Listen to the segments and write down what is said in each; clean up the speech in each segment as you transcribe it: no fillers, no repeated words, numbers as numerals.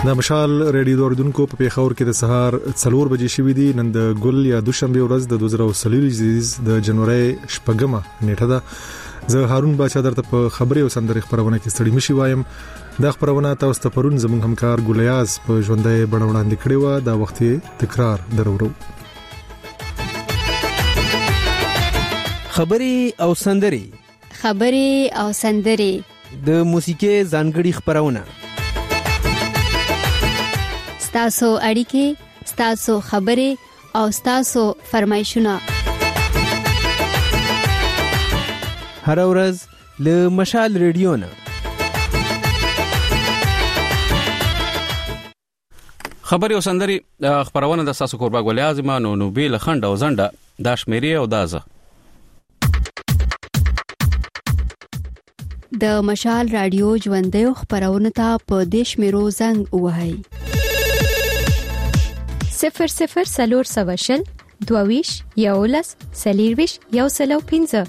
د مشال ریډیو اوریدونکو په پیښور کې د سهار 4 بجې شوې دي. نن د ګل یا دوشنبه ورځ د 2023 د جنوري 8مه نیټه ده. زه هارون بچا درته په خبري او سندري خبرونه کې ستړي مشي وایم. دا خبرونه تاسو ته پرون زموږ همکار ګولیاز په ژوندۍ بڼه وړاندې کړې و. دا وخت تکرار درورو. خبري او سندري د موسیقي ځانګړي خبرونه. ستاسو اړیکې، ستاسو خبرې او ستاسو فرمایشونه هر ورځ له مشال ریډیو نه. خبري او سندري خبرونه د تاسو کوربه ګولیاز ما نو بیل خند او زنده د شمیري او دازه د مشال رادیو ژوندۍ خبرونه ته په دیش میرو زنګ وهاي 00 22 یولس سلیرویش یو سلو 15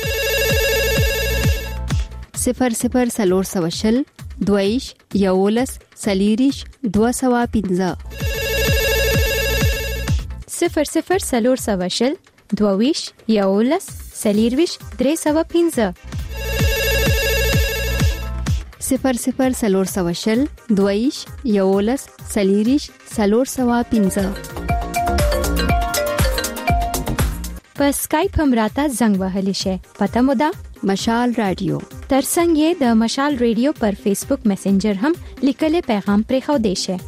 00 22 یولس سلیریش 215 00 22 یولس سلیرویش 315 00 22 یولس سلیریش 315 په اسکایپ هم راته زنګ وهلی شي. پته مو ده مشال رادیو. ترڅنګ د مشال رادیو پر فیسبوک میسنجر هم لیکلي پیغام پرې خو دی شي.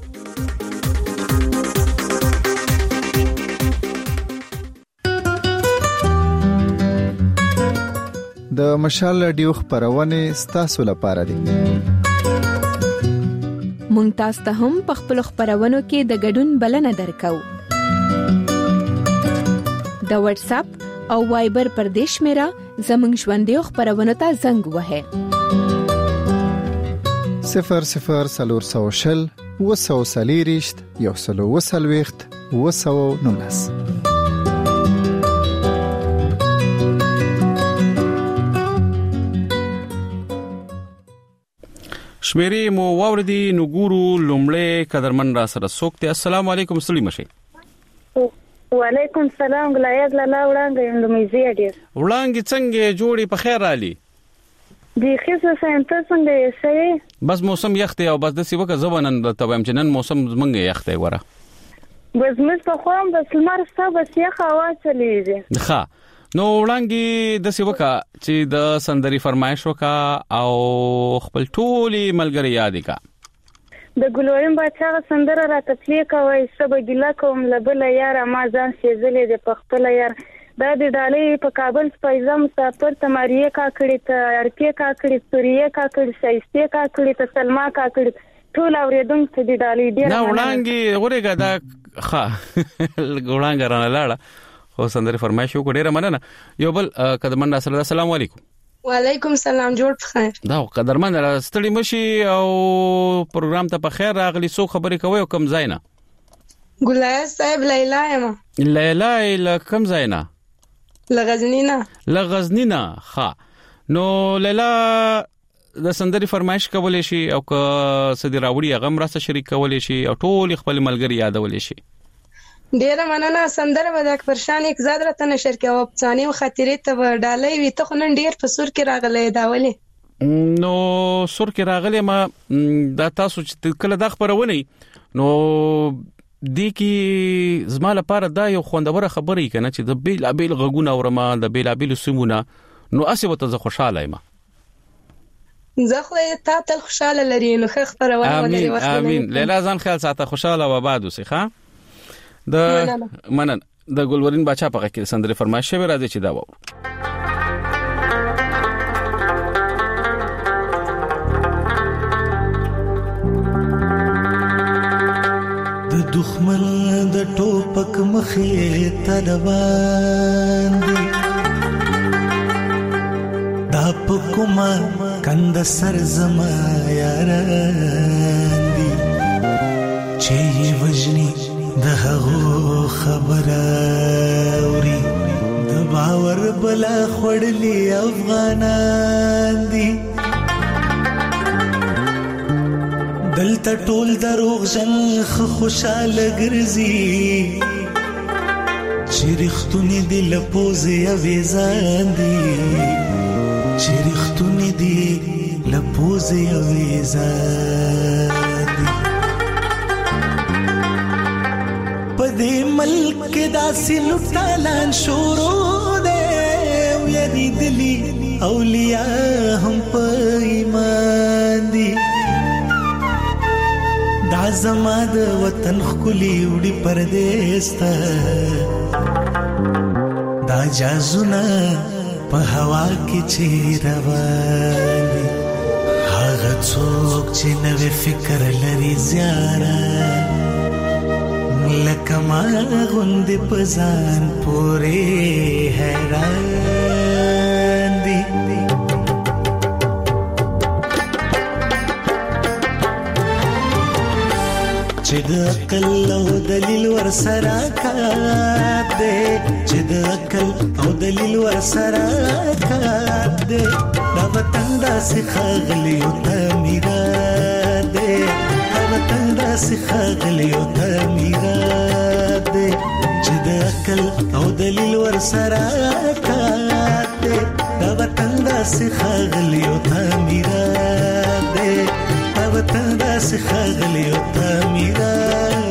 د مشال رادیو خبرونه ستاسو لپاره دي. مونږ تاسو ته هم په خپل خبرونو کې د ګډون بلنه درکو. د واتس اپ او وایبر پر دیش میرا زمنګ ژوندۍ خبرونه ته زنګ وهه 00 وسوسلیریشت یو سلو وسلويخت وسو نونس. شمیري مو واوردي نګورو لومړی قدرمن را سره سوکته. السلام علیکم سلیم شي. وعلیکم السلام ګلایز لاله وړاندې اندومیزي ډیر وړاندې څنګه جوړي په خیر علي دی خصه سنت څنګه یې بس موسم یخته او بس د سی وکه زبنن ته وایم چې نن موسم زمنګ یخته وره بس مس په خوام بس لمر ستا بس یخ هوا چلیږي. ښه نو وړاندې د سی وکه چې د سندري فرمایش وکا او خپل ټولي ملګری یاد کا د ګلویم بچا سندره راته پلی کوي سبا ګلا کوم لبل یار ما ځان سيزلې د پختل یار دا د ډالۍ په کابل سپایزم سفر تماریه کا کړی ته ارکه کا کړی سوریه کا کړی شایسته کا کړی ته سلما کا کړی ټول اوریدونکو ته د ډالۍ ډیر نه وړاندې ورګه دا ښه ګوړانګ رانه لاړه خو سندري فرمایش وکړه ډیره مننه. یو بل قدمن رسول الله السلام علیکم. وعلیکم السلام جوړ بخیر. دا قدرمن ستړي مشي او پروګرام ته په خیر راغلی. سو خبرې کوي او کم زینا ګلایز صاحب لیلا یم. لیلا کم زینا لغزنینا. ښه نو لیلا د سندري فرمایش کولې شي او که سدي راوړي غم راسه شریک کولې شي او ټول خپل ملګری یادولې شي. ډیره مننه. سندره به د اکبرشان یک زاد راته نشر کې او افسانې او خاطرې ته ډالۍ وي. ته خو نن ډیر په سور کې راغلې داولې نو سور کې راغلې ما دا تاسو چې کله د خبرونه نو د کی زما لپاره دا یو خوندوره خبرې کنه چې د بیل غږونه اورما د بیل سیمونه نو اسې وته زه خوشاله یم. زه خو ته تل خوشاله لري نو خو خبرونه ولري. امين لیلا ځان خیال ساته خوشاله و بعد اوسې ښه د منن د ګلورین بچا په کې سندري فرمایش شوی راځي چې دا و د دښمن د ټوپک مخې ته روان دي دا په کومه کند سر زما یاران دي چې وجني د هغو خبره اوري د باور بلا خړلې افغانان دي د دلته ټول دروغ جن خوشاله ګرځي چې رښتونی دی لپوزې اوې ځان دي چې رښتونی دی لپوزې اوې ځان دي په دې ملک کې داسې لوټالان شروع دی ویلي دلی اولیاء هم په ایمان دي دا زما د وطن خولي وړي پردیس ته دا جازونه په هوا کې چې روان دي هغه څوک چې نوې فکر لري زیاره لکه ما غوندې په ځان پورې حیران دي چې د عقل او دلیل ورسره کار دی چې د عقل او دلیل ورسره کار دی دا وطن داسې ښاغلی او تعمیرات دی دا وطن داسې ښاغلی او تعمیرات دی چې د عقل او دلیل ورسره کار دی دا وطن داسې ښاغلی او تعمیرات دی وطن داسې ښاغلی او تعمیرات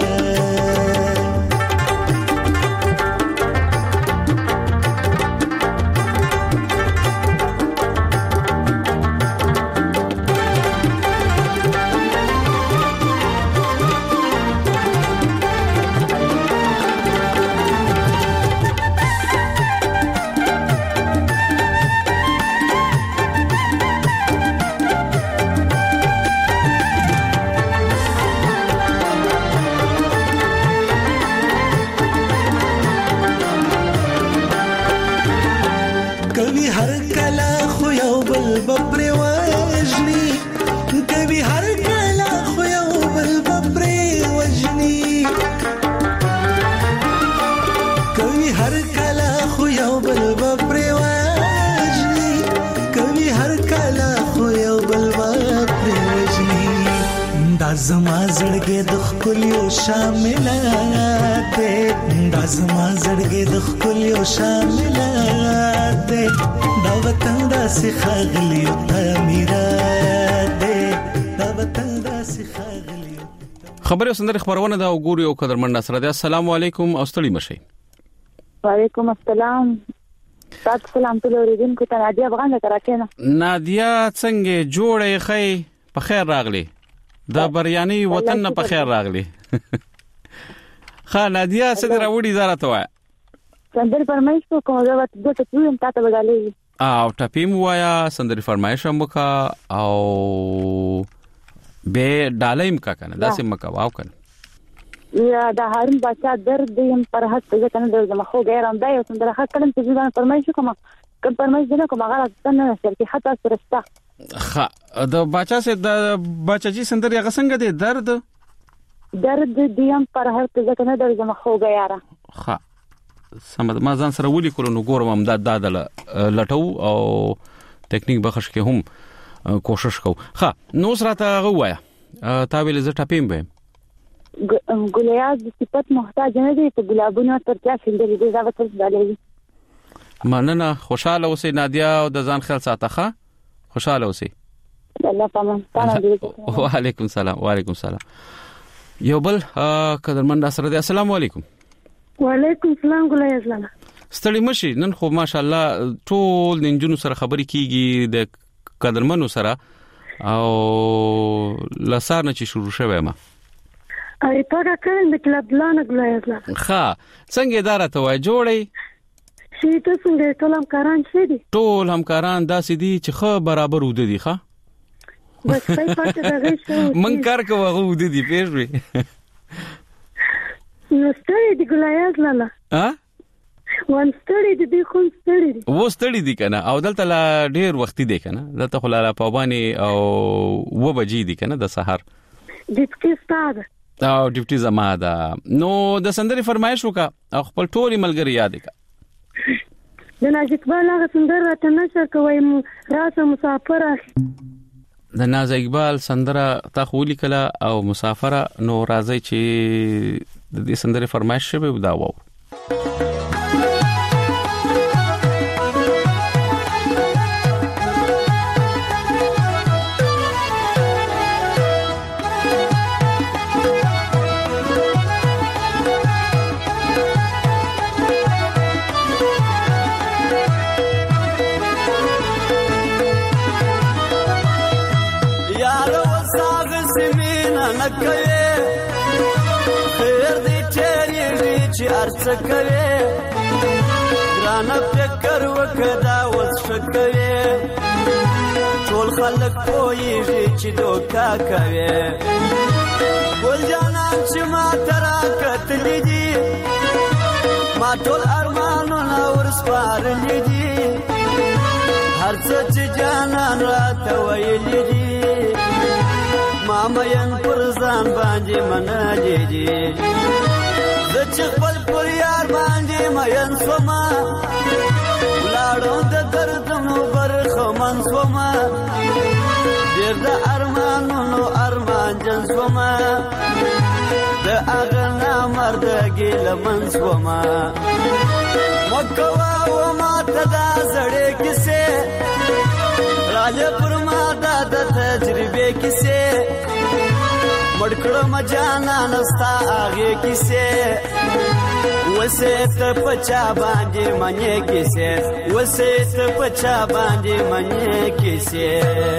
زما زړګې د خپلو شاملات دې دا زما زړګې د خپلو شاملات دې دا وطن داسې ښاغلی او تعمیرات دې دا وطن داسې ښاغلی. خبري سندري خبرونه دا وګوري او قدرمن نصر دې السلام علیکم او ستړي مشي. وعلیکم السلام. تاسو سلام ټول اوریدونکو ته نادیا افغان کراچۍ نه. نادیا څنګه جوړې خې په خیر راغلی دا بریانی وطن نه په خیر راغلی. خا نادیا څنګه راوړي زراته وای سندري فرمایش کوم دا وخت د ټپیم تاسو بدلې او ټپیم وایا سندري فرمایش هم وکا او به ډالیم کا کنه داسې مکا واو کنه یا دا هارون بچا درد یم پر حد څه کنه د مخو غیرم دا یو سندره خا کلم ته ځان فرمایش کوم فرمایش دنه کوم هغه څنګه شرکت حتی سرستا خا د بچا سه د بچا جی سندري هغه څنګه دی درد دیم پر هر څه کنه د مخو غیاره خا سمد ما ځان سره ولي کولو نو ګورم امداد دادل لټو او ټیکنیک بخښ کې هم کوشش کو. خا نو سره تا غوایا تا ویل ز ټپیم به ګلیاز د صفت محتاج نه دي ته ګلابونه تر چا شندلې دي دا وڅ دالې مننه خوشاله اوسې نادیا او د ځان خیال ساتخه خوشاله اوسې الله پامان وعلیکم السلام. وعلیکم السلام. یو بل قدرمن سره دی السلام علیکم. وعلیکم السلام ګلیاز لاله ستړي مشي نن خو ماشاءالله ټول ننجونو سره خبرې کیږي د قدرمنو سره او لسار نه چې شروع شوه ما ای پاګه کړم د کلب لانه ګلیاز لاله ښه څنګه اداره ته وای جوړي شي ته څنګه ټول همکاران شي دي ټول همکاران داسې دي چې خو برابر ود دي ښه بس پای پاتې دغه شو من کار کوه ود دي پیژوي نو ستړي دي ګلیاز لاله ها وان ستړي دي خو ستړي دي و ستړي دي کنه او دلته لا ډیر وخت دي کنه دلته خو لا پابانی او و بجې دي کنه د سحر ډیپټي ستاده او ډیپټي زما ده نو د سندري فرمایش وکا او خپل ټولي ملګری یاد کا د ناجیت بالا سندر راته نشر کوي راسه مسافر د ناز اقبال سندره تا خو لیکله او مسافره نو راځي چې د دې سندره فرمایش شوی دا وو خیر دې چیرې چې ارڅ کوي ګرانه فکر وکړه اوس شکوي ټول خلک پوهیږي چې دوکا کوي ګل جانان چې ما ترا کتلې دي ما ټول ارمانونه ورسپارلې دي هر څه چې جانان راته ویلې دي مامین پر ځان باندې منالې دي زه چې خپل پر یار باندې مین سوما لاړو د دردونو برخمن سوما ډېر د ارمانونو ارمان جن سوما د هغه نامردګي لمن سوما مکوا و ماته دا زړې کیسې راځه پر ما دا د تجربې کیسې مړکړم جانان ستا هغه کیسې وسه ته پچا باندې منې کیسې وسه ته پچا باندې منې کیسې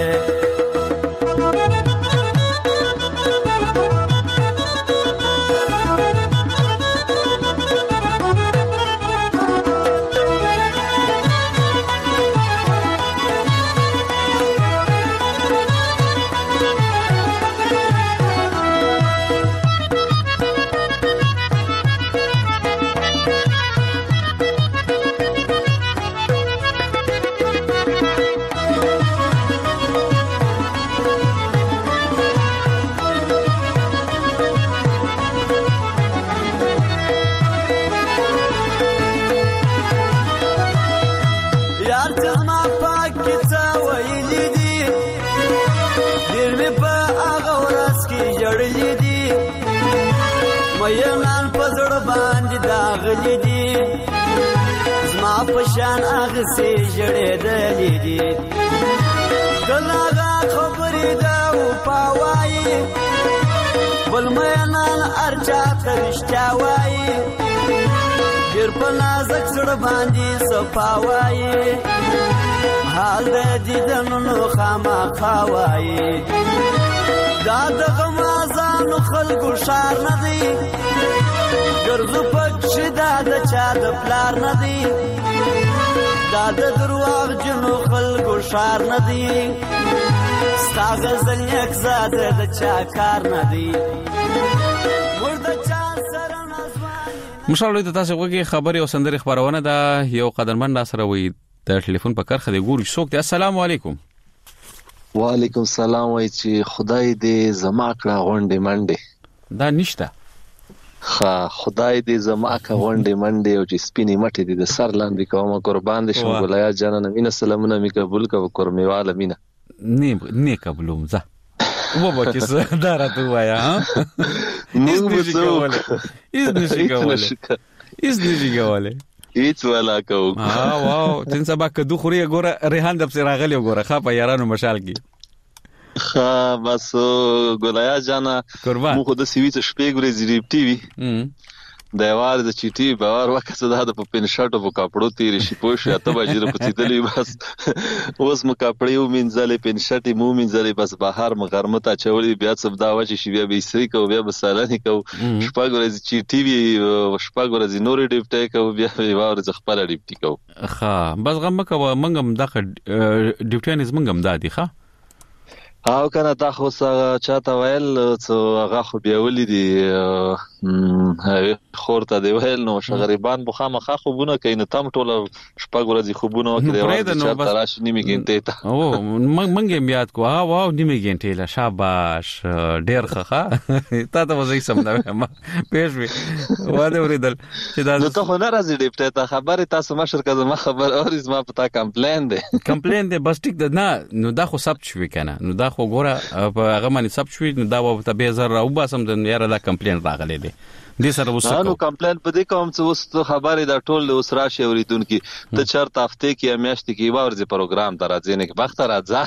مینان پزړ باندې داغلي دي زما پشان هغه سي جړېدلې دي کلاغه خبرې دا و پاوای بل مینان ارچا ترشتیا وای ډېر په نازک زړ باندې صفاوای حال دې دنو خامخا وای دا د غمازانو خلکو شار نه دی ګرځو پکښې دا د چا د پلار نه دی دا د درواغ جنو خلکو شار نه دی ستا غزل یک زاده د چا کار نه دی موږ د چا سره نازواني مشالوی ته تاسو وګورئ خبري او سندري خبرونه دا یو قدرمن را سره وي د ټلیفون په کرخه دی ګوري څوک دی السلام علیکم وعلیکم السلام وای چې خدای دې زما کړه غونډې منډې دا نشته خدای دې زما کړه غونډې منډې او چې سپینې مټې دې د سر لاندې کوم قربان دې شم ګلیا جانانه مینه سلامونه می قبول کو کورمیواله مینه نه قبولوم زه وبا چې دا راته وایا ها نشي کوله هیڅ ولا کو واو تن سبا کدو خوري ګوره ریحان د بصیر غلي ګوره خا په یارانو مشال کی بس ګلیا جانا مو خو د سیوی ته شپې ګورې زیری ټي وي د یوار د چټي باور وکړه دا د پپین شرټ او کپړو تیرې شي پوښه ته باجره پڅیدلې بس اوس مو کپړې او منځلې پین شرټي مو منځلې بس بهر مغرمته چولې بیا څه دا وچی شي بیا به سری کو بیا به سالاني کو شپه ګورې چټي وي شپه ګورې نورې ډیپټي کو بیا یوار ز خپل ډیپټي کو بس غم کوه منګم دغه ډیپټي نظمنګم دادي او کنه تا خو چاته ویل څو هغه خو بیا ولیدي خورته دی ویل نو شغریبان بخامه خوبونه کین تم ټول شپږ ورځې خوبونه وکړي او چې تراش نیمه ګنټه ته او منګم یاد کو واو نیمه ګنټه لا شاباش ډیر خخه تا ته وځي سم نه ما پېښ وی واده ورېدل چې دا ته خو نه راځي ډیپټه ته خبره تاسو مشر کزه ما خبر اورز ما پتا کمپلین دی بس ټیک ده نه نو دا خو ثبت شوی کنه نو دا خو ګوره په هغه باندې سب شوی دا به به زر او باسم د یاره دا کمپلین راغلی دی دې سره وسه نو کمپلین په دې کوم څه وست خبره دا ټول اوس راشي اوریدونکو ته چرته هفته کې میاشتې کې ورځي پروګرام ته راځي نه کې وخت راځه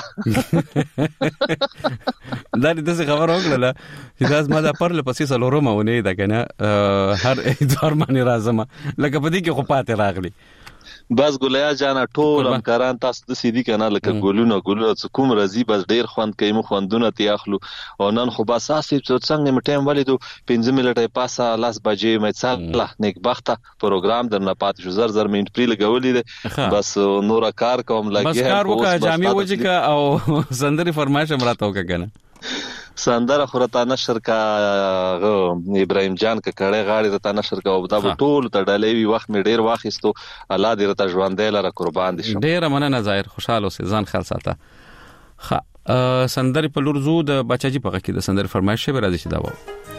دا دې خبر وکړه چې دا ما دا پرله پسې سلورمه ونه دا کنه هر ادوار باندې راځم لکه په دې کې خو پاتې راغلی بس ګولیا جانا ټول همکاران تاسو د سیدی کنه لکه ګولونه کوم راځي بس ډیر خوند کوي مو خوندونه تیاخلو او نن خو بس اساسي څنګه مټیم ولیدو 15 منټه پاسه لاس بجې مې څاله نیک بخته پروګرام درنه پات شو زر منټ پری لګولې ده بس نور کار کوم لګي بس کار وکړه جامع وجه او سندري فرمایش امراته وکړه سندره خورتا نشر کا ابراهيم جان کا کړه غاړي رتا نشر کا او دا ټول ته ډلې وی وخت می ډیر واخستو الله دې رتا ژوندې لاره قربان دي شم ډیر مننه ظاهر خوشاله اوسې ځان خیال ساته سندري په لور زو د بچاجي په کې د سندري فرمایش به راځي چې دا و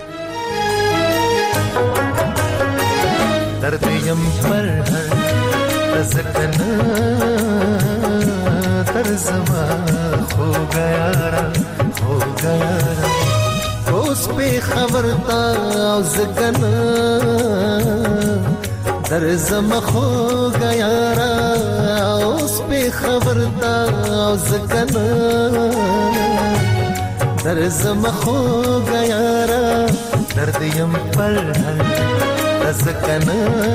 درد یم پر تزکن در زما خو گیا हो गया उस पे खबरता ज़गन दर्ज़म खो गया उस पे खबरता ज़गन दर्ज़म खो गया दर्द यम पर ज़गन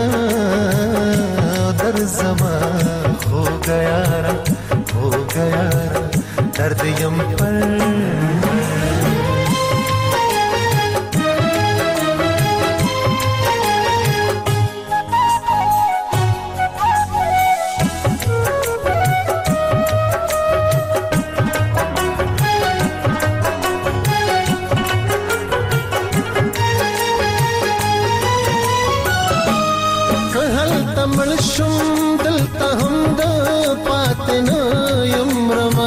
दर्ज़म खो गया दर्द यम पर कहल तमल शुम दिलता हम द पातना यमरमा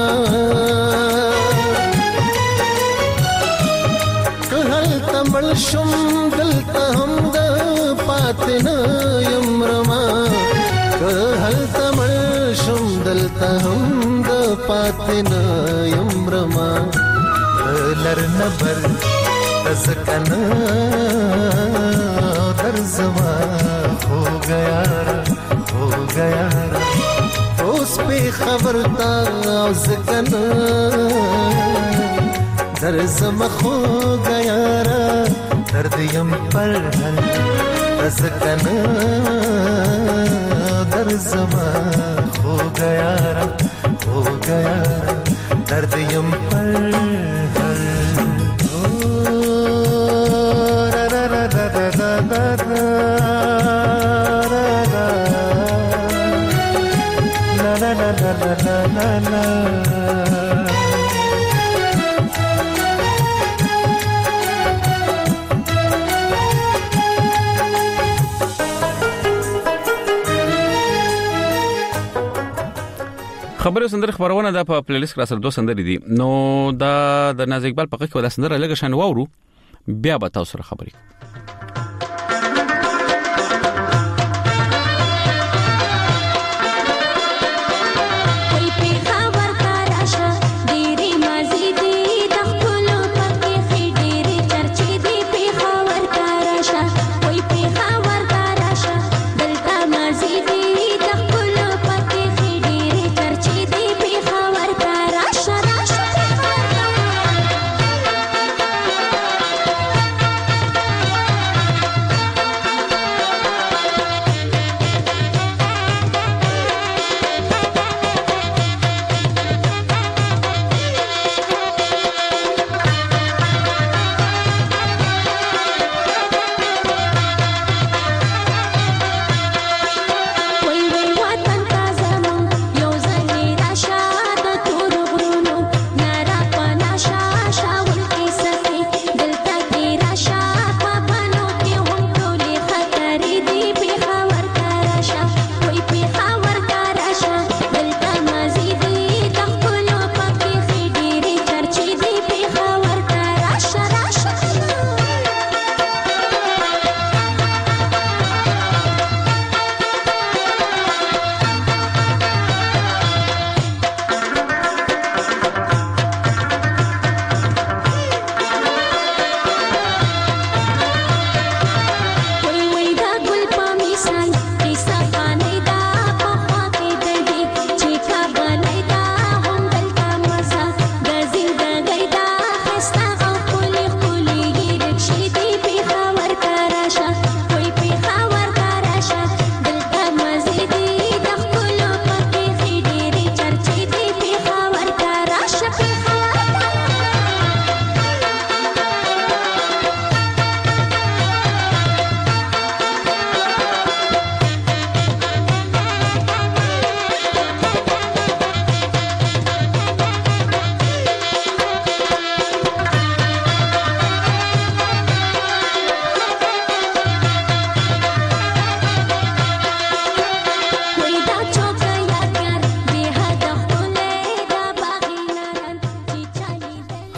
तमल शुम दिलता हम द पातना यमरमा कहल तमल शुम दिलता हम द पातना यमरमा लर नबर तज़कन दर्ज़मा हो गया उस पे खबरता ज़कन दर्ज़म खो गया दर्द यम पर ज़कन दर्ज़म खो गया दर्द यम पर خبره سندره خبرونه د په پلی لیست کې سره دوه سندرې دي نو دا د ناز اقبال په کې ولا سندره لګه شان وورو بیا به تاسو سره خبرې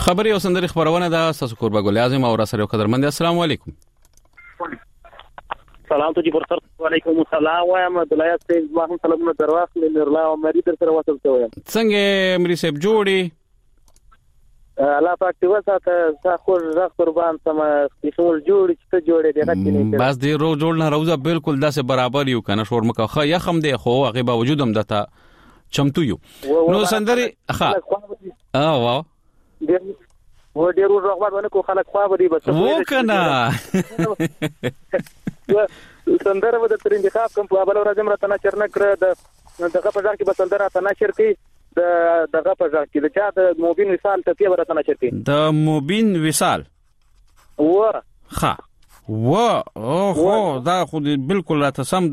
خبري او سندري خبرونه ده تاسو قربا ګل اعظم او راسره قدرمند. السلام علیکم. سلام ته جی پرسر. وعلیکم السلام وایم د لایق سیب ما هم سلامونه درواخ لرلا او مری در سره وصل ته وایم. څنګه مری سیب جوړي؟ الله پاک دې وساته تاسو زغ قربان سم ټول جوړ چې ته جوړې دې غته بس دې رو جوړ نه روزه بالکل داسه برابر یو کنه شور مکه خو یخم دی خو هغه با وجودم دته چمتو یو نو سندري ښه واو و ډیرو رغبت ونه کو خلک خو به دي بس و کنه سندره و د تر انتخاب کوم په بل ورځ مرته نه چرنه کړ دغه په ځان کې بس سندره ته نه شرکي دغه په ځان کې د چا د موبین وصال ته پیه ورته نه شرکي د موبین وصال و ښه و او دا خو بالکل راته سم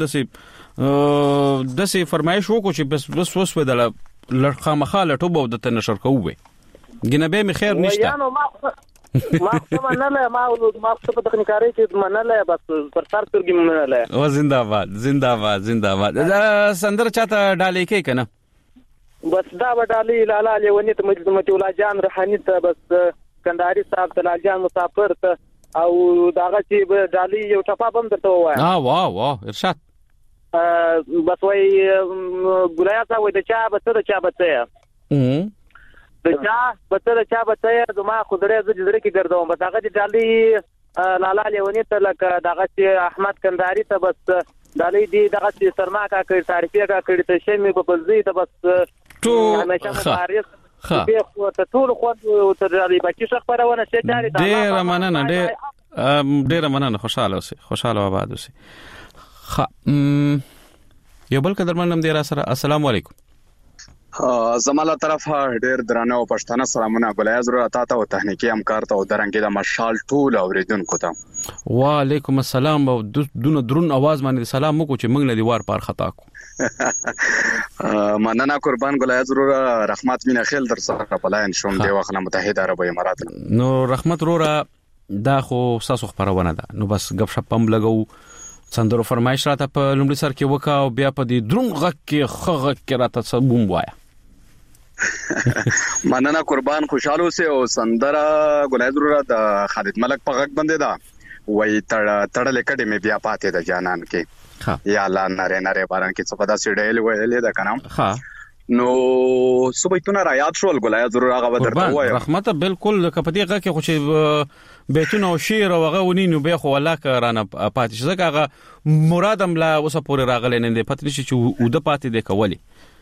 دسي فرمایش وکړو چې بس وس ودل لړخه مخاله ټوبو د تنشر کوو ګنبه می خیر نشته ما منله ما په تخنیکاري کې منله بس پر سر ترګي منله او زنده‌باد دا سندر چاته ډالې کې کنه بس دا وډالې لاله لونی ته مجد الله جان روحاني ته بس کندهاري صاحب ته جان مسافر ته او داغه چې ډالې یو ټپا بم درته وای واه ارشاد بس وای ګلیا تا وای د چا بته د چا بته زما خدای زړه کې ګرځوم بس هغه چې ډالې لاله لونی ته لکه داغه چې احمد کندهاري ته بس ډالې دی دغه چې سرما کا کړ تعریفه کا کړ ته شمه په بلزي ته بس همیشه مبارک به خو ته ټول خو تر دې بچی څخه پرونه شي چاري ډیر مننه خوشاله آباد اوسئ. یو بل قدرمنم دی را سره. السلام علیکم. زماله طرف ډیر درانه او پښتنه سلامونه ګلای ضرورت ته او تخنیکی همکار ته او درنګي د مشال ټول اوریدونکو ته. وعلیکم السلام. او دونه درون आवाज باندې سلام وکړو چې موږ نه دی وار پار خطا کو. مننه قربان ګلای ضرورت رحمت مینا خیل در سره پلاین شوم دی وخت متحده عرب امارات. نو رحمت رورا دا خو ساسو خبرونه ده نو بس غب شپم لګو سندرو فرمایش راته په لومړي سر کې وکا او بیا په دې درون غک کې خغه کې راته سبوم وایا. مننه قربان خوشاله اوسه او سندره ګلای ضرورت د خالد ملک په غک باندې دا وای تړل کډې مې بیا پاتې د جانان کې یا الله نره باران کې څه پدا سړېل ویلې دا کنه نو صبحتونه را یاد شول ګلای ضرور هغه درته وای رحمت بالکل کپدی غا کې خو چې بیتونه او شعر او هغه ونینو به خو الله کرانه پاتې شي هغه مرادم لا اوسه پورې راغلی نه دی پاتې شي چې او د پاتې دی کولی.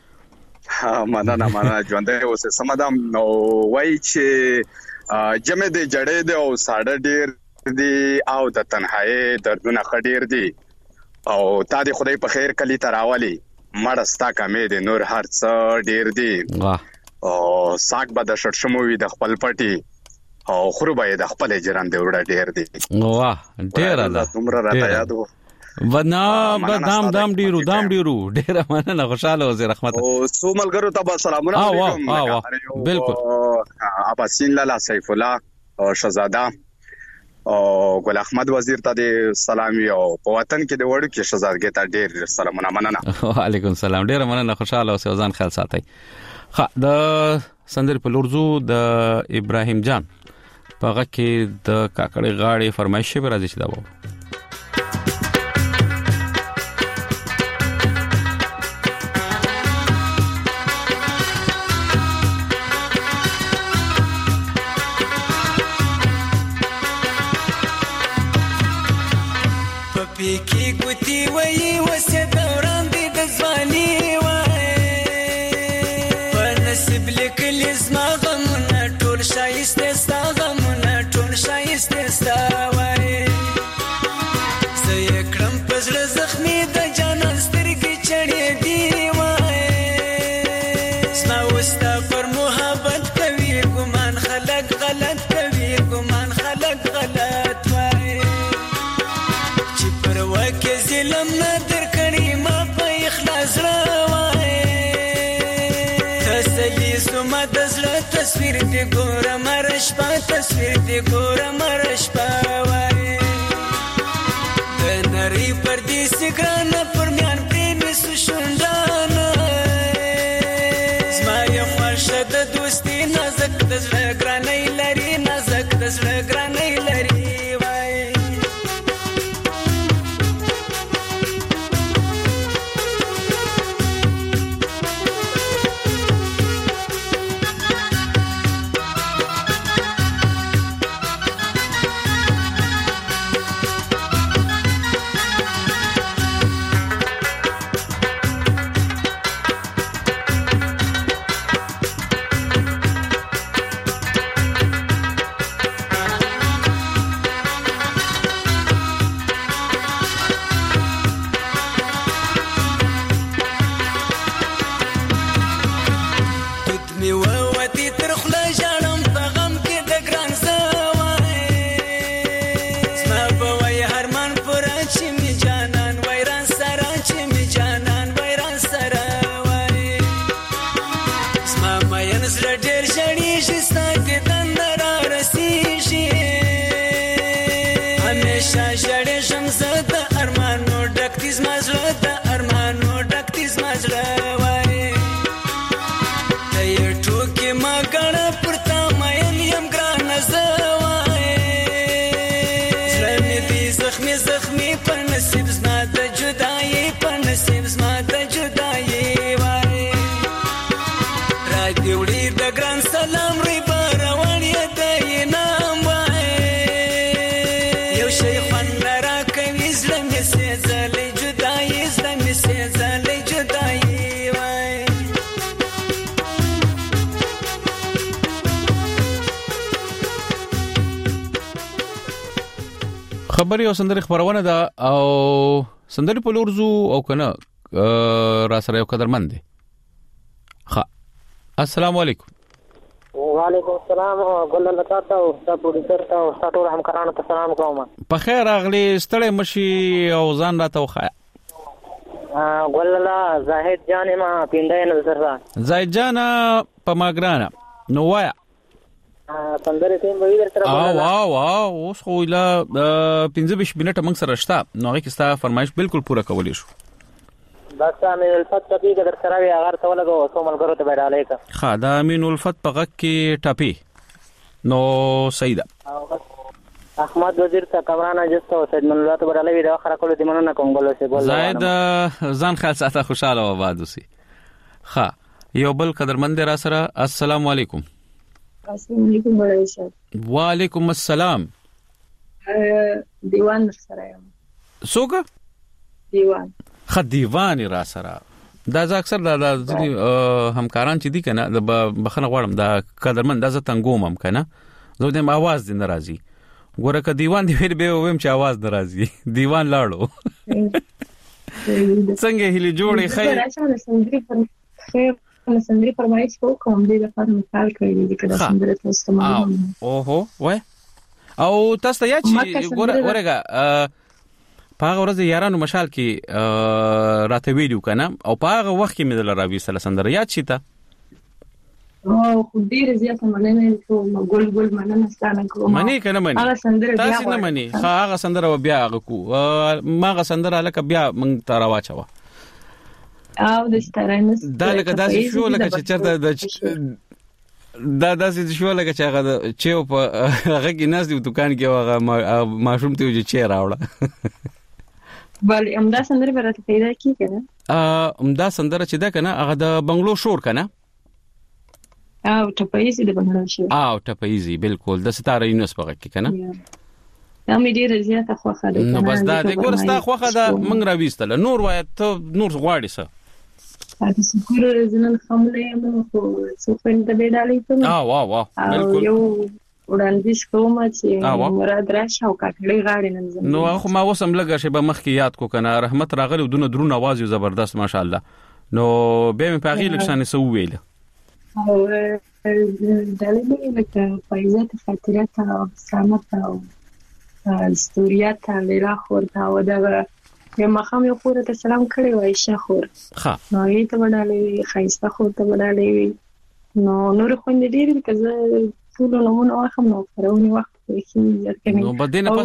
مننه ژوندې اوسه سمدم نو وای چې جمع دې جړې دې او ساړه ډیر دي او د تنهایی دردونه خډیر دي او تا دې خدای په خیر کلی تراولي مرستا کمې دي نور هر څه ډیر دي او ساک به د شړشموي د خپل پټي او خروبای د خپل جران دی وړه ډیر دي. واه ډیر الله عمر راته یادو ودنا دام ډیرو ډیر مننه خوشاله اوسه رحمت او سوملګرو ته سلامونه علیکم. بالکل اباسین لالا سیف الله او شهزاده او ګل احمد وزیر ته سلامي او په وطن کې د وړو کې شهزادګۍ ته ډیر سلامونه مننه. وعلیکم السلام. ډیر مننه خوشاله اوسه ځان خیال ساتئ. د سندر په لورزو د ابراهیم جان په غږ کې د کاکړې غاړې فرمایش به راځي چې دا وو. پپیکی ګوتی وای وسه دوران دې د ځواني وای په نصیب لیکل زما غمونه ټول شایسته ستا غمونه ټول شایسته ستا وای زه کړم پزړه زخمی د جانان سترګې چړې دی وای زما وستا پر محبت کوي ګمان خلق غلط کوي ګمان خلق غلط وای وکه ظلم نادر کړي ما په اخلاص راوای تسلی سم د زړه تصویر دی ګور مرش په تصویر دی ګور مرش په وای د نری پر دې سګران پر میان پریم سشوندان زما یو مرشد دوستي نازک د زړه ګرانې زړه د ارمانو ډک دې زما زړه وای د یو ټوکې ما ګڼه پر تا مین یم ګرانه زه وای زړه مې دې زخمي زخمي په نصیب زما د جدایي په نصیب زما د جدایي وای را دې وړي د ګران سلام ری روان یې د انام وای یو شی خوند را کوي زړه مې سېځلې جدایي زړه مې سېځلې جدایي وای خبري او سندري خبرونه ده او سندري په لورزو او کنه را سره یو قدرمن دي. ها السلام علیکم. وعلیکم السلام ګل الله تاسو او د پروډوسر او ټول همکارانو ته سلام کوم. په خیر اغلی ستړی مشي او ځان راته وخایا. ګل الله زاهد جان ما پیندای نظر را. زاهد جان په ماګرانا نو وایا. سندره ټیم وی درته واو اوس خو لا 15 منټه موږ سره شته نو هغه کیسه فرمایش بالکل پوره کولی شو. بس امین الفت ټپی در سره وی هغه ته ولګو سو ملګرو ته بیډاله کا خا دا امین الفت په غک کې ټپی نو سیدا احمد وزیر ته کمرانه جستو سید من الله ته بیډاله وی دا خره کول دي مننه کوم ګل سه ګل زائد ځان خیال ساته خوشاله و آباد اوسې. خا یو بل قدرمند را سره السلام علیکم. السلام علیکم بلایشه. وعلیکم السلام. دیوان سره یم. څوک؟ دیوان. خدیوان را سره دا ځکه اکثر دا همکاران چې دي کنه د بخنه غواړم دا قدرمن دا زه تنګوم هم کنه زه د आवाज دې ناراضي ګوره ک دیوان دی ویل به ویم چې आवाज ناراضي دیوان لاړو څنګه هلي جوړې خیر سندري فرمایش کوم دې لپاره مثال کړی دی کله سندري تاسو ته اوهو وای او تاسو یا چې ګوره ورګه پاغه ورځ یارانو مشال کې راته ویډیو کنه او پاغه وخت کې مې دل راوي سره سندره یاد شي ته او خو ډیر زیات مننه کوم ګل مننه ستانه کوم منی کنه منی هغه سندره تاسو نه منی هغه سندره بیا کو ماغه سندره لکه بیا مونږ تر واچو او د ستارنس دا لکه داسې شو لکه چې چرته دا داسې شو لکه چې هغه چې په هغه کې ناس دی دکان کې هغه ماشوم ته چې راوړه بل امدا سندره برته پیدا کی کنه امدا سندره چې دا کنه هغه د بنگلو شور کنه او ټپایزي د بنگلو شور او ټپایزي بالکل د ستاره یونس په کې کنه دا مې ډیره زیاته خوخه ده نو بس دا د ګورستا خوخه ده موږ راويستله نور وای ته نور غواړې څه تاسو ګورو رزنن خملې مو خو څو پند به ډالې ته واه بالکل یو وړاندیز کوم چې مراد راشه او کټلې غاړې نن نو خو ما وسم لګه شی به مخ کې یاد کو کنه رحمت راغلی دونه درون आवाज یو زبردست ماشاءالله نو به مې په غیله شانه سو ویله او ډالې مې لکه فایزه خاطرات او سلامت او استوریات لیلا خور دا و دا یو مخام یو خور ته سلام کړی وای شه خور ها نو یې ته وډالې خایسته خور ته وډالې نو نور خوند ډیر کزه ټول نمونه واخم نو پرونی وخت کې ځکه نو بدینه پس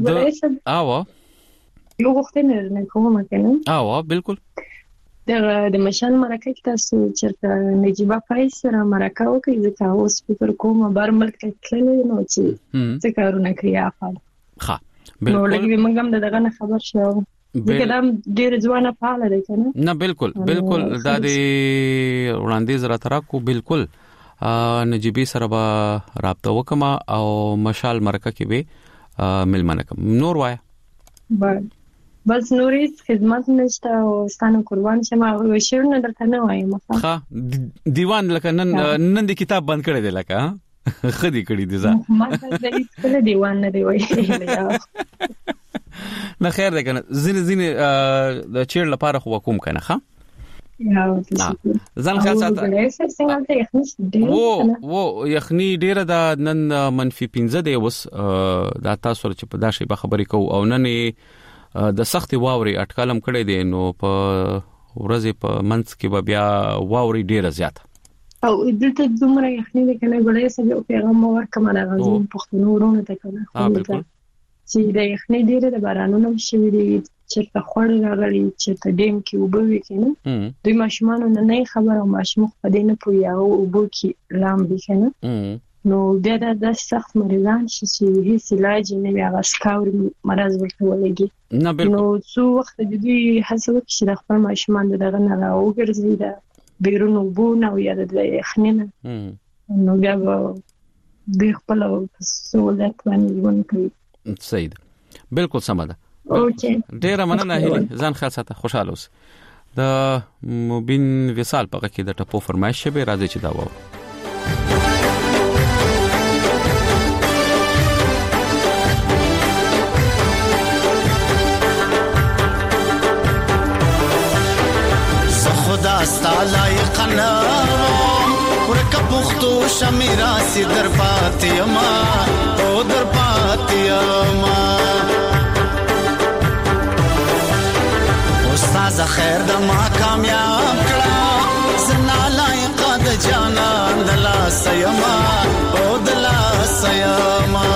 یو وخت نه کومه کنه بالکل د مشال مرکه کې تاسو چرته نجيبه پایس سره مرکه وکړي ځکه اوس فکر کوم بار ملک کې نو چې څه کارونه کوي افعال ها بالکل نو لګي موږ هم دغه نه خبر شو ځکه دا ډیر ځوانه فعال دي کنه نه بالکل دا د وړاندیز را تراکو بالکل نجيبي سره به رابطه وکما او مشال مرکه کې به ملمنه کوم نور وای بس نورې خدمت نشته او ستانه قربان شمه شیرونه درته نه وایم ښه دیوان لکه نن د کتاب بند کړی دی لکه خدي کړی دی ځا ما ته د دیوان نه دی وای نه خیر ده کنه زین د چیر لپاره خو کوم کنه ښه ځان خیال ساته وو یخنی ډیره د نن منفي 15 دی وس دا تاسو چې په داسې به خبرې کو او نن د سختي واوري اټکالم کړی دی نو په ورځې په منځ کې به بیا واوري ډیره زیاته او دلته دومره یخنی دی کنه ګولې سبه پیغام ورکمه راغلی پښتون ورونه ته کنه چې د یخنی ډیره د بارانونو شوی دی چې په خوړ راغلي چې ته ډیم کې وبوي کنه دوی ماشومان نه خبر او ماشوم په دې نه پوي او وبو کې لامبي کنه نو بیا د سخت مریضان چې هیڅ علاج نه وي هغه سکاور مرز ورته ولګي نه بالکل نو څو وخت د دوی هڅه وکړي چې د خپل ماشومان دغه نه راوګرځي د بیرون وبو نه او یا د خنینه نو بیا د خپل سہولت باندې ژوند کوي صحیح ده بالکل سم ده ډیره مننه هیله ځان ښه ساته خوشاله اوس د مبین وصال په کې د ټپو فرمایش به راځي چې دا و خدا استعلایق نارم ورکا پختو شمیرا سی در پاتیما او در پاتیما استاز خیر دما کامیاب کړه زنا لایق د جانان دلا سیما او دلا سیما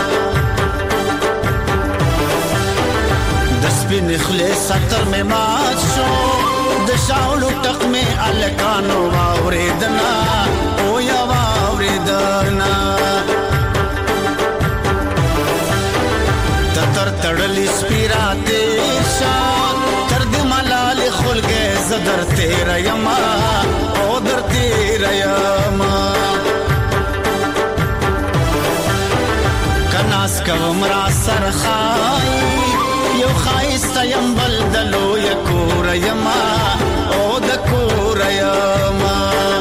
دسبین خلیص ستر می مات شو د شاولو ټق می الکانو واوریدنا او یا واوریدنا تر تړلی سپیراته شان تر د ملال خلګه زدر تیر یما او در تیر یما کناس کوم را سرخای یو خایسته یم بلدلو یکور یما او د کور یما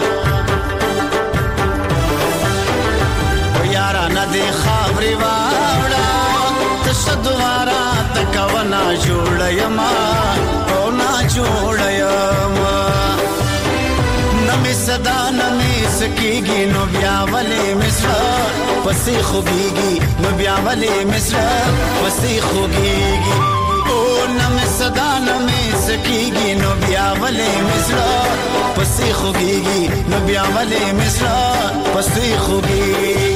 او یارا ندی خبري واړه تشدوارا تکونا جوړ یما او نا جوړ یما نمی صدا نمی سکیږي نو بیا ولې مصر پسې خوږيږي نو بیا ولې مصر پسې خوږيږي او نمی صدا نمی سکیږي نو بیا ولې مصر پسې خوږيږي نو بیا ولې مصر پسې خوږيږي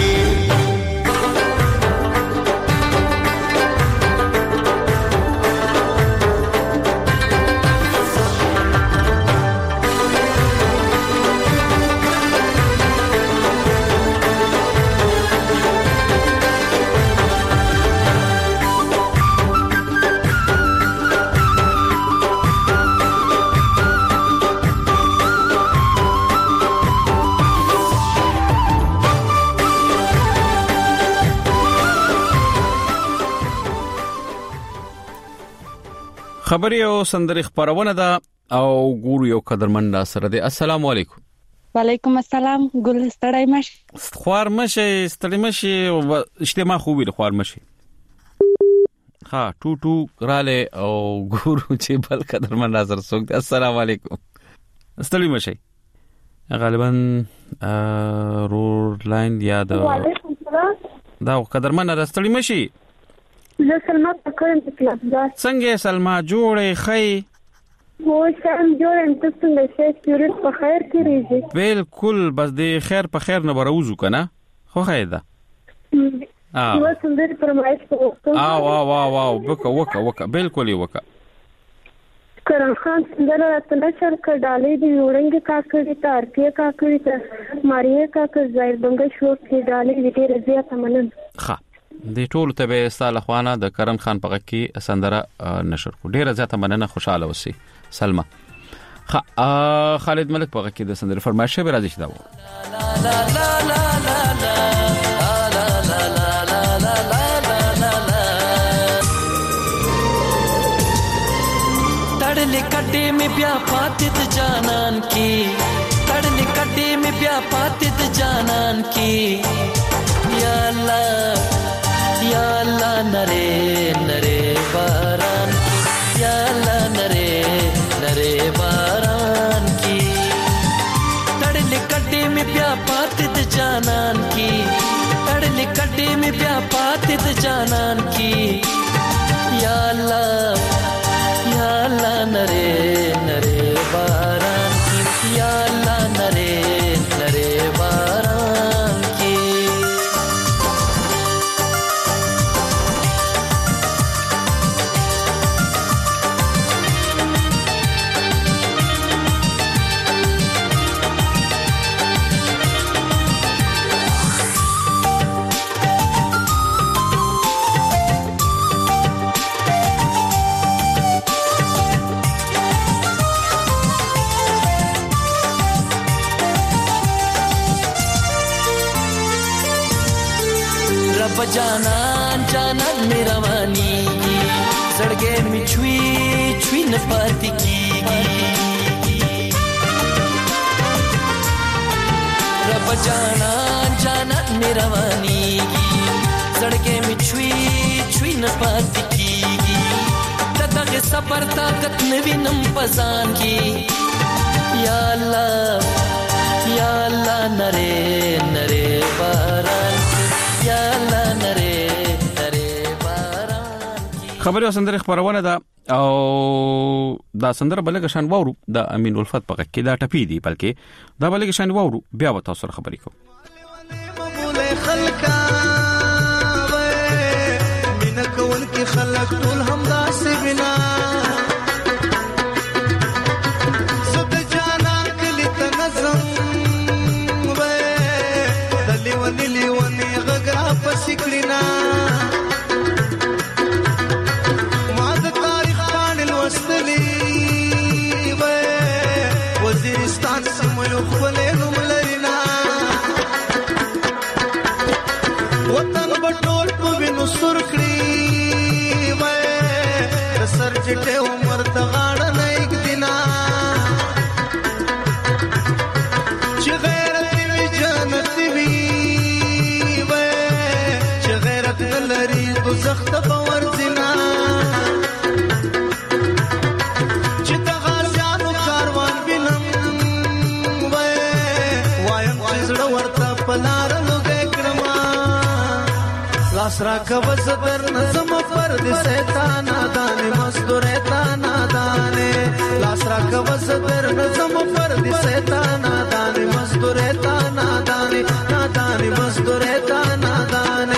خبري او سندري خبرونه ده او ګورو یو قدرمن سره ده. السلام علیکم. وعلیکم السلام. ګل ستړی مش خوار مشه ستړی مشه اجتماع خوبي خوار مشه ها ټو راله او ګورو چې بل قدرمن نظر سوک ده. السلام علیکم. ستړی مشه غالبا رور لاین یاد وعلیکم السلام دا قدرمن ستړی مشه زه سلمہ پکړم په کلاس دا څنګه سلمہ جوړې خې و سم جوړم ته څنګه شې سپیرټ په خیر کې ریږي بالکل بس د خیر په خیر نه بروزو کنه خو خیر ده نو سندري فرمایش کوو وکا بالکل وکا کرم خان سندره راتنه چر کډالې دی وړنګ کاکړی تارپی کاکړی ته ماریه کاکړ ځای بنګ شو کې ډالې دې رضیا تمنن ښه د ټولو ته به استاله خوانه د کرم خان په کې سندره نشر کو ډیره زیاته مننه خوشاله اوسئ سلمہ. خالد ملک په کې د سندره فرمایش به راځي دا तड़ले कड्डे में ब्या पातित जानन की तड़ले कड्डे में ब्या पातित जानन की या अल्लाह नरे नरे बारान या अल्लाह नरे नरे बारान की तड़ले कड्डे में ब्या पातित जानन की तड़ले कड्डे में ब्या पातित जानन की या अल्लाह नरे नरे बारान की या अल्लाह नरे नरे बारान की جانان جانان می روانیږي زړګې می چوي چوي نه پاتې کیږي رب جانان جانان می روانیږي زړګې می چوي چوي نه پاتې کیږي دغه سفر طاقت نوینم پزان کی یا الله نره نره باران یا الله نره نره باران خبري او سندره خبرونه ده او دا سندره بلګ شان وورو د امین الفت په کې دا ټپی دی بلکې دا بلګ شان وورو بیا به تاسو سره خبرې کوم خلکا مين کول کې خلک ټول هم داسې بنا سد جانا کلی تنظم دلی ونی غغرا پسکړینا ما د تاریخ باندې لوستلی وزیرستان سمو خپل نوم لرینا وطن بټول په وینو سر کړی وای سر چټه عمر تغاړه نه یک دینا چې غیرت وی جنت وی وای چې غیرت لري دوزخ ته باور دینا چې د غازیانو کاروان وینم وای وایم چې زړه ورته پلار لاسرا کبز در نظم فرد سیتانا دانے مزدوریتانا دانے لاسرا کبز در نظم فرد سیتانا دانے مزدوریتانا دانے نادانے مزدوریتانا دانے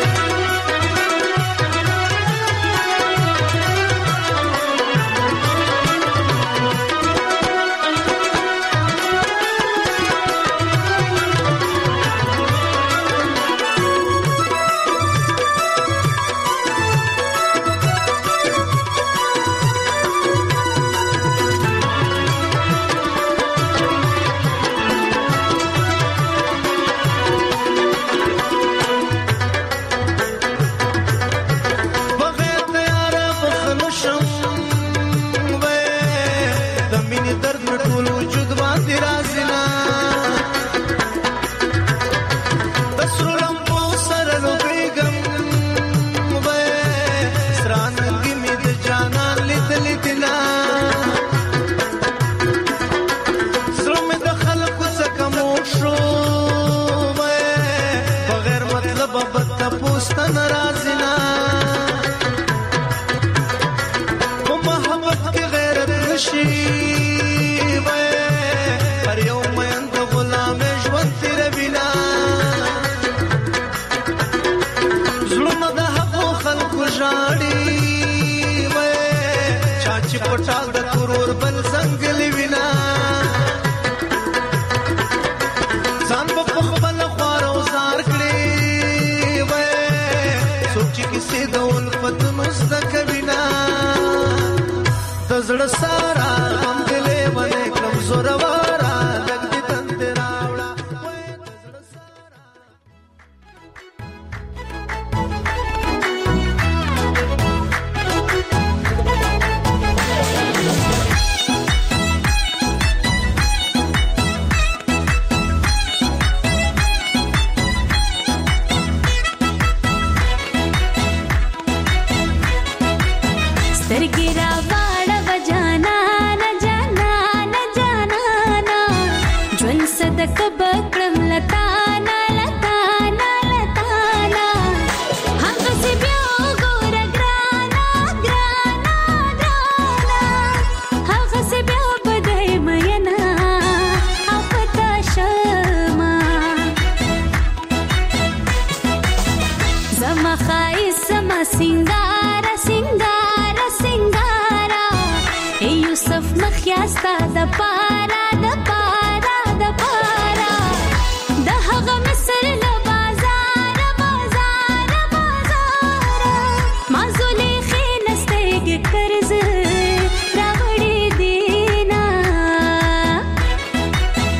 پټال د کرور بل څنګه وینا ځان په خپل خوارو زار کړی وای سوچ کیسه د الفت مستک وینا تزړه سارا هم دلې باندې کمزور وارا لګدي تند راوړه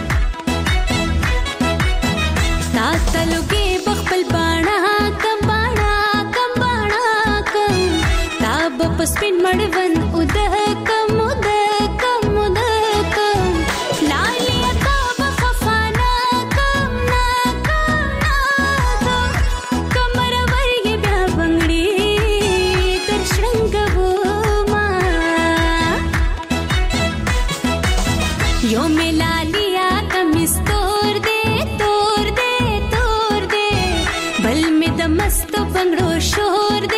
تلوګي بخپل باڼه کبا اړوند ودکم لالی اتاب خفانا کم کمر ورگی بیا بنگڑی در شرنگو ما یو میں لالیا کمیس تور دے بل میں دمستو بنگڑو شور دے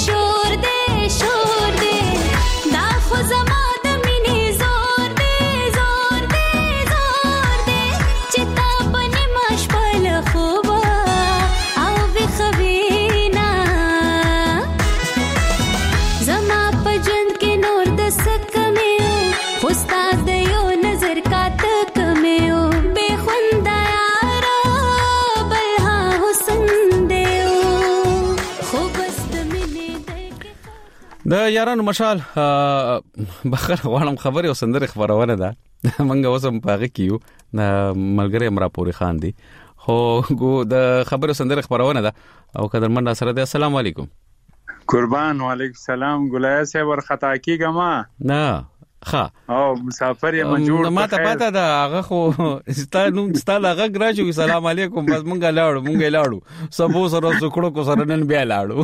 دا خو زما د مینې زور دے چتا بنی ماش پل خوبا او بخوینا زما پجند کې نور د سکمیو خوستا د یو نظر کات کمیو بے خوندا یارا بلها حسن دیو خوبست مینې د یارانو مشال بخره غواړم خبرې او سندرې خبرونه ده منګه اوسم پاغه کیو ملګری امرا پوری خان دی خو د خبرې او سندرې خبرونه ده او قدرمن سره ده. السلام علیکم. قربان وعلیکم السلام. ګلای صاحب ورخطا کیګه ما نه ها او مسافر یې منجوړ ما ته پاته ده هغه خو ستاله هغه راځي. السلام علیکم. بس مونږه لاړو سبو سره څکړو کو سره نن بیا لاړو.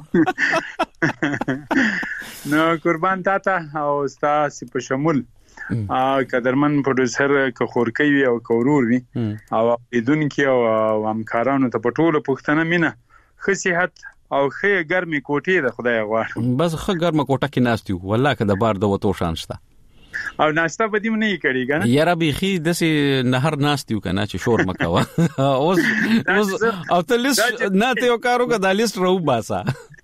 نو قربان تاته او تاسو په شمول قدرمن پروډوسر کخورکی وی او کورور وی او ایدونکو او همکارانو ته په ټوله پښتنه مینه خصيحت او خې ګرمي کوټې د خدای غواړ. بس خې ګرمه کوټه کې ناستیو والله که د بار د وته شان شته او ناشته بدیم نه کړی کنه یاره بيخي دسه نهر ناستیو کنه چې شور مکوا اوس او ته لیست نه ته یو کارو کا د لیست رو باسا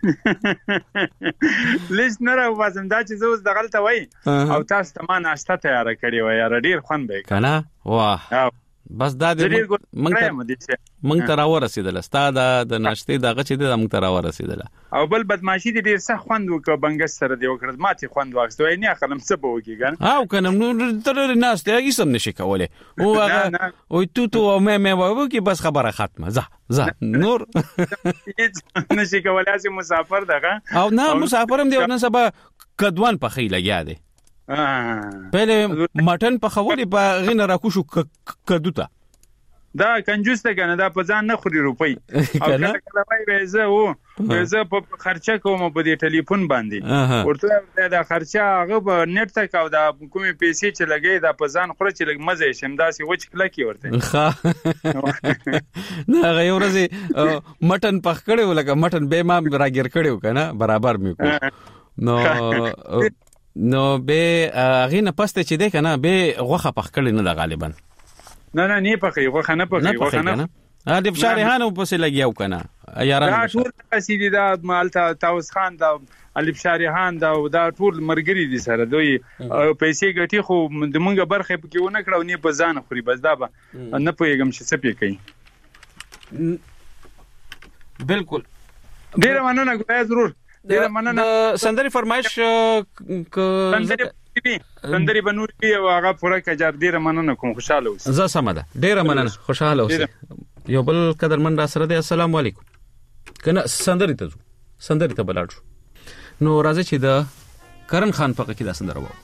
لیست نه راو باسم دا چې زوس دغلته وای او تاسو ته ما ناشته تیار کړی و یاره ډیر خوان به کنه واه بس دا مونږ ته راو رسیدل استاد د ناشته دغه چې د مونږ ته راو رسیدل او بل بدمعشي دي ډیر سخت خوند وک بنګس سره دی وکړ ماتي خوند واخستو نه خلم څه به وکیږي او کنه نو تر ناشته هیڅ هم نشي کوله او تو مې وو کی بس خبره ختمه ز نور نشي کوله چې مسافر دغه او نه مسافرم دی نن سبا کدوان په خې لګیا دی پهله مټن په خولي په غینه راکوشو کدوته دا کنجوس ته کنه دا په ځان نه خوري روپۍ او کله وای وېزه په خرچه کوم په دې ټلیفون باندې ورته دا خرچه هغه په نت تک او دا کومې پیسې چې لګي دا په ځان خوري چې لګ مزه شم داسې وچ کلکی ورته نه غي ورځي مټن پخ کړو لکه مټن به ما راګر کړو کنه برابر مې کو نو به غینه پسته چې ده کنه به غوخه پخ کړي نه غالبا نه پخې غوخه نه پخې د بشارهانو پسې لګیاو کنه یاران دا ټول سیدی دا مالته تاوس خان دا علي بشارهان دا ټول مرګري دي سره دوی پیسې ګټي خو د مونږه برخه پکې ونه کړو نه په ځان خوري بس دا به نه پويګم چې څه پې کوي. بالکل ډیر مننه ګویا ضرور ډیر مننه. سندري فرمایش سندري بنور دی او هغه پوره کجار ډیر مننه کوم خوشاله اوسه. زه سم ده ډیر مننه خوشاله اوسه. یو بل قدرمن را سره دی. السلام علیکم. کنه سندري ته بلاړو نو راځي چې د کرن خان په کې دا سندره وو.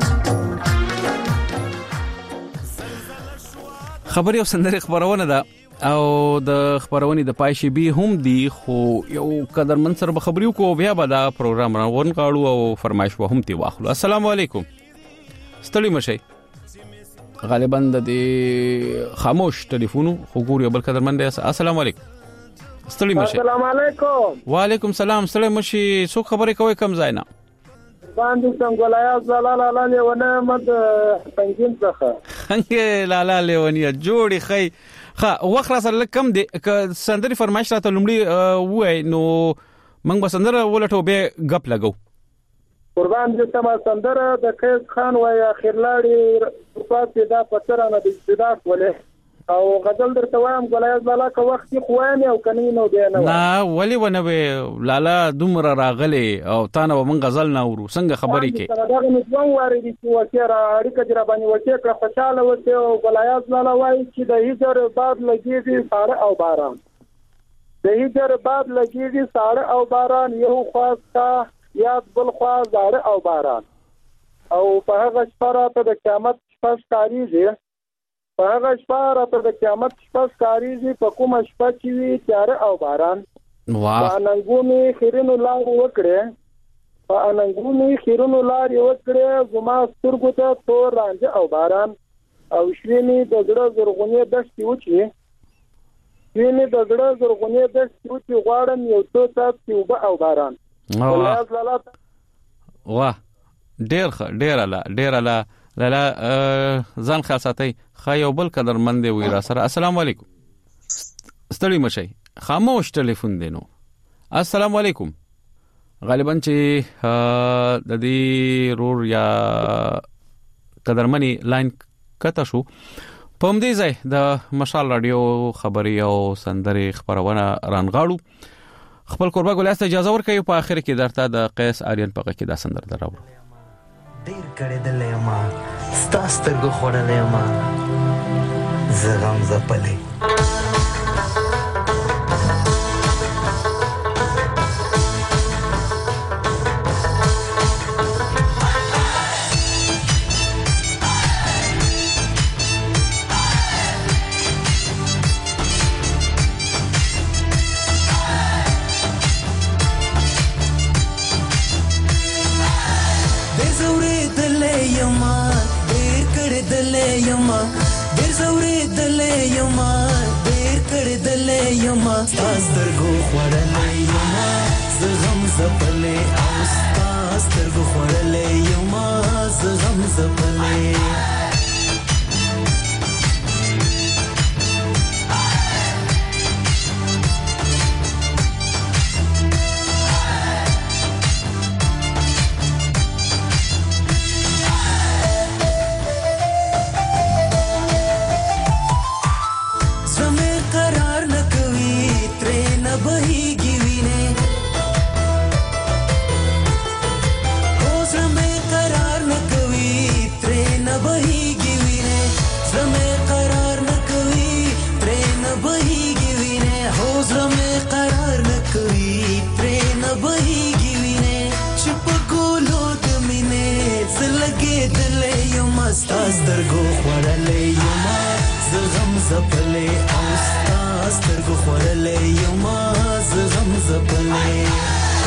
خبري او سندري خبرونه ده او د خبرونې د پای شی به هم دی خو یو قدر من سره خبريو کو بیا به دا پروګرام راون غاړو او فرمایش به هم تی واخلو. السلام علیکم. ستړي مشي غالبا د خاموش ټلیفون خو ګور یو بل قدر من دی. السلام علیکم. ستړي مشي. السلام علیکم. وعلیکم السلام. ستړي مشي څو خبرې کوي کم ځای نه باندې څنګه لا لا لا لیونه مد پنځین څخه څنګه لا لا لیونه جوړي خي وخت را سره کم دی ک سندري فرمایش راته لومړی وای نو موږ به سندره ولټو به غپ لګو. قربان دې سم سندره د قیس خان وای اخرلاړي په دا پترانه د ابتدا کوله او غزل درته وایم ګلایز لالا که وخت خوام او کني نو دی نه ولی ونه لالا دومره راغلي او تانه ومن غزل نه ورو څنګه خبرې کې دا نه ځوان واري دي چې وکړه اړیکه جره باندې وکړه خوشاله وته او ګلایز لالا وای چې د هجر بعد لګيږي ساړه او باران د هجر بعد لګيږي ساړه او باران یو خاص کا یاد بل خاص زاړه او باران او په هغه شپه ته د قیامت شپه کاریږي په هغه شپه راته د قیامت شپه کاریږي په کومه شپه چې وي تیار او باران واه اننګونی خیرونو لار وکړه په اننګونی خیرونو لار وکړه زما سترګو ته تور رانجه او باران او شویني د زړه زرغونې دشتي وچی شویني د زړه زرغونې دشتي وچی غواړم یو څو څاڅکي اوبه او باران واه ډیر الله لالا ځان خاص ساتي خایو بل قدر مند وي را سره. السلام علیکم. ستړي مشي خاموش ټلیفون دینو. السلام علیکم. غالبا چې د دې رور یا قدرمنی لاین کته شو پم دې ځای د مشال رادیو خبري او سندري خبرونه رانغاړو. خپل قربا ګل است اجازه ورکړئ په اخر کې درته د قیس آریان پغه کې دا سندر دراوړو. ډیر کړه دلې ما ستاسترګو خورلې ما زغم زپلې ستاسترګو خورلې یما زغم زپلې او ستاسترګو خورلې یما زغم زپلې ستاسترګو خورلې یما زغم زپلې او ستاسترګو خورلې یما زغم زپلې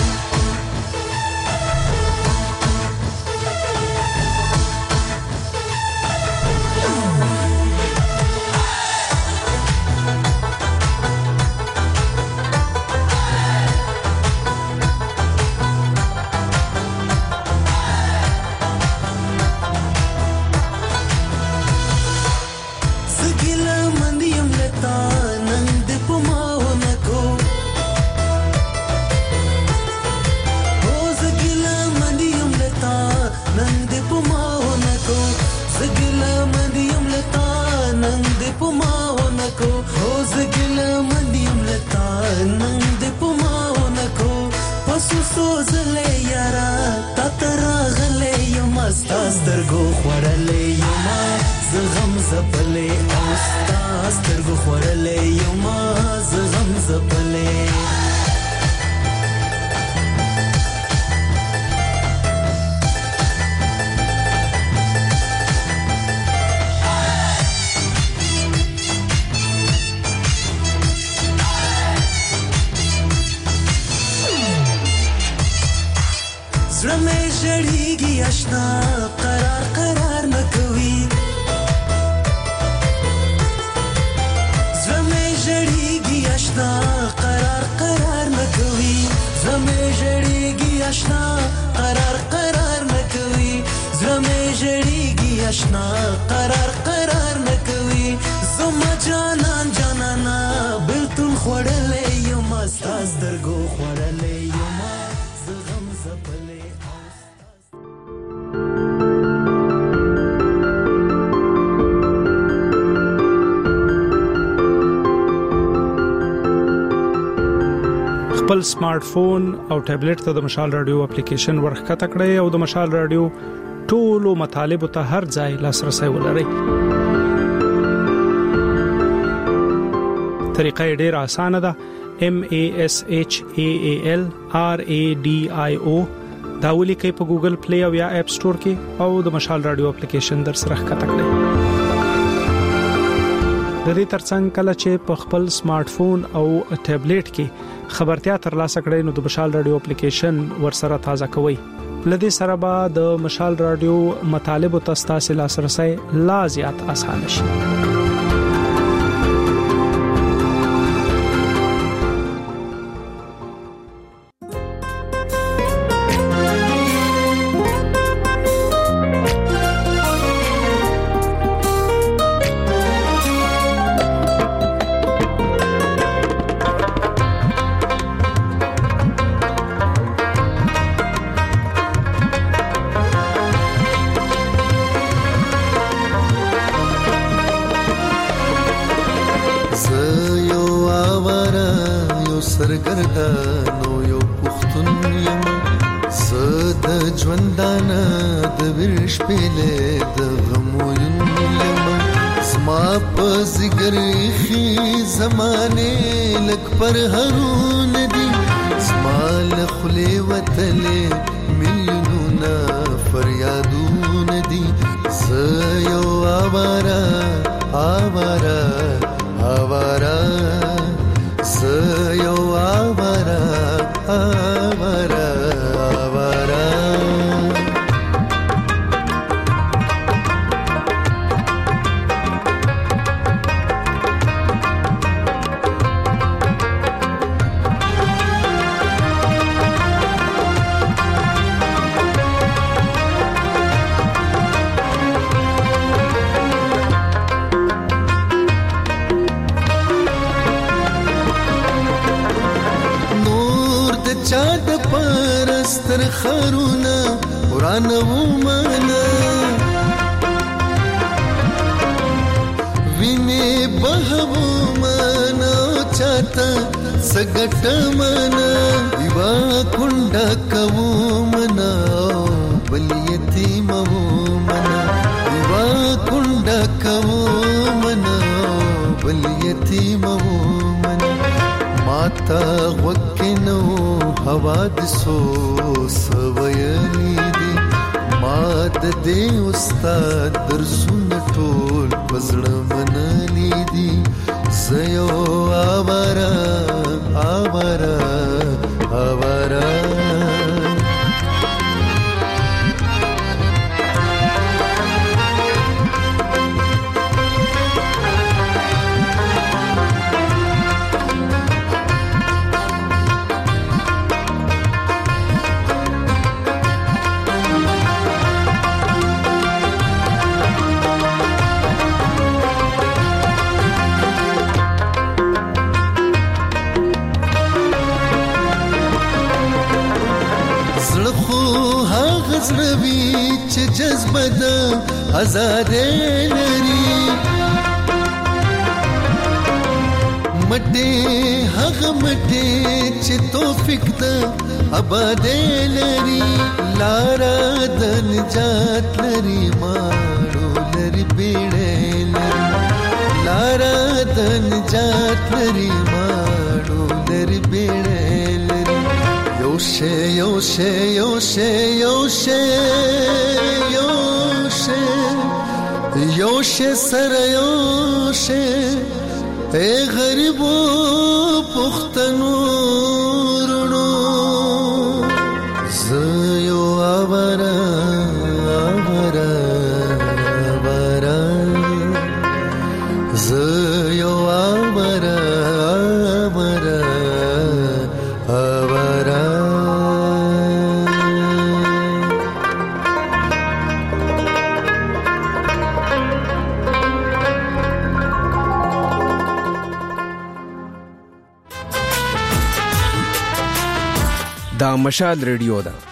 ستاسترګو خورلې یما زغم زپلې او ستاسترګو خورلې یما زغم زپلې جړیږي آشنا قرار قرار نه کوي زمې جړیږي آشنا قرار قرار نه کوي زمې جړیږي آشنا قرار قرار نه کوي زمې جړیږي آشنا قرار قرار نه کوي زما جانان جانانا بلتون خوړلې یم استاز درګو خوړلې یم زغم زپلې خپل سمارټ فون او ټابلیټ ته د مشال رادیو اپلیکیشن ورخته کړئ او د مشال رادیو ټولو مطالب ته هر ځای لاسرسي ولرئ. طریقه ډیره اسانه ده. MASHAAL RADIO دا ولیکئ په ګوګل پلی او یا اپ سٹور کې او د مشال رادیو اپلیکیشن در سره ښکته کړئ. د دې ترڅنګ کله چې په خپل سمارټ فون او ټابلیټ کې خبرتیا ترلاسه کړئ نو د مشال رادیو اپلیکیشن ورسره تازه کوئ. لدې سره به د مشال رادیو مطالب او تاسو لاسرسي لا زیات اسانه شي. سرګردانو یو پښتون یم زد ژوندانه د ورش پله د غموین یم سما په زګر خي زمانه لک پر هرون دي سما لخلي وتله مليونه فریادون دي زيو آوارا آوارا آوارا زيو آوارا آوارا آوارا تر خرونا قران ومنا ویني بهو منا چاته سګټ منا دیوا کونډه کو منا بل یتیم منا دیوا کونډه کو منا بل یتیم منا ماتا وکنو حوادثو سویلی دی ماد دی استاد درسون ټول پزړه منلی دی زيو آوارا آوارا آوارا زړوي چې جذبه د آزاد لري مټه هغه مټه چې توفیق د آباد لري لارا د نجات لري ماړو لري بیړې لري لارا د نجات لري ماړو لري بیړې لري یوشه یوشه یوشه یوشه یوشه یوشه سر یوشه اے غریبو پختنو رونو زيو آوارا دا مشال ریډیو ده